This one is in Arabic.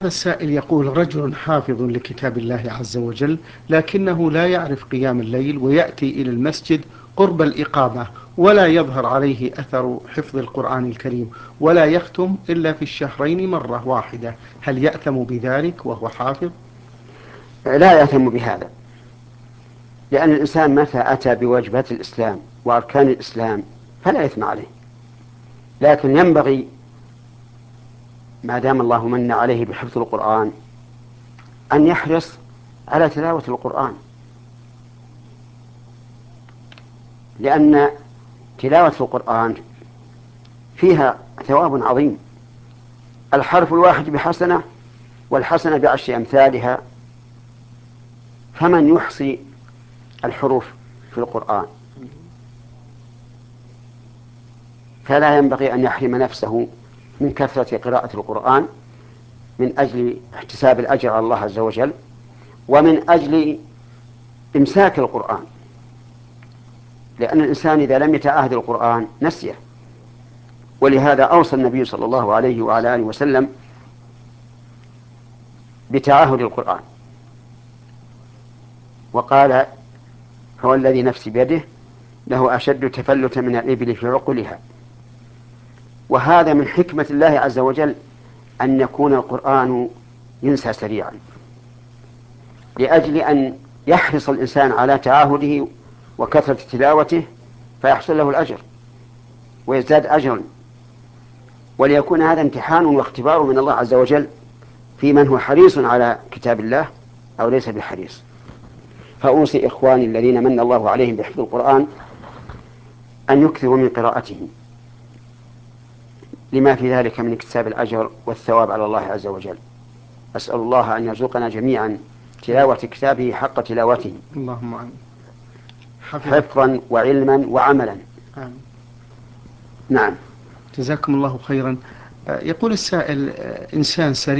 السائل يقول: رجل حافظ لكتاب الله عز وجل لكنه لا يعرف قيام الليل، ويأتي إلى المسجد قرب الإقامة ولا يظهر عليه أثر حفظ القرآن الكريم، ولا يختم إلا في الشهرين مرة واحدة، هل يأثم بذلك وهو حافظ؟ لا يهتم بهذا، لأن الإنسان متى أتى بواجبات الإسلام وأركان الإسلام فلا إثم عليه، لكن ينبغي ما دام الله من عليه بحفظ القرآن أن يحرص على تلاوة القرآن، لأن تلاوة القرآن فيها ثواب عظيم. الحرف الواحد بحسنة، والحسنة بعشر أمثالها، فمن يحصي الحروف في القرآن فلا ينبغي أن يحرم نفسه من كثرة قراءة القرآن من أجل احتساب الأجر على الله عز وجل، ومن أجل إمساك القرآن، لأن الإنسان إذا لم يتعاهد القرآن نسيه. ولهذا أوصى النبي صلى الله عليه وعلى آله وسلم بتعاهد القرآن، وقال: هو الذي نفسي بيده له أشد تفلتا من الإبل في عقلها. وهذا من حكمة الله عز وجل أن يكون القرآن ينسى سريعا، لأجل أن يحرص الإنسان على تعاهده وكثرة تلاوته فيحصل له الأجر ويزداد أجرا، وليكون هذا امتحان واختبار من الله عز وجل في من هو حريص على كتاب الله أو ليس بحريص. فأوصي إخواني الذين من الله عليهم بحفظ القرآن أن يكثروا من قراءته، لما في ذلك من اكتساب الأجر والثواب على الله عز وجل. أسأل الله أن يرزقنا جميعا تلاوة كتابه حق تلاوته، اللهم آمين. حفظا وعلما وعملا. آمين. نعم. جزاكم الله خيرا. يقول السائل: إنسان سريع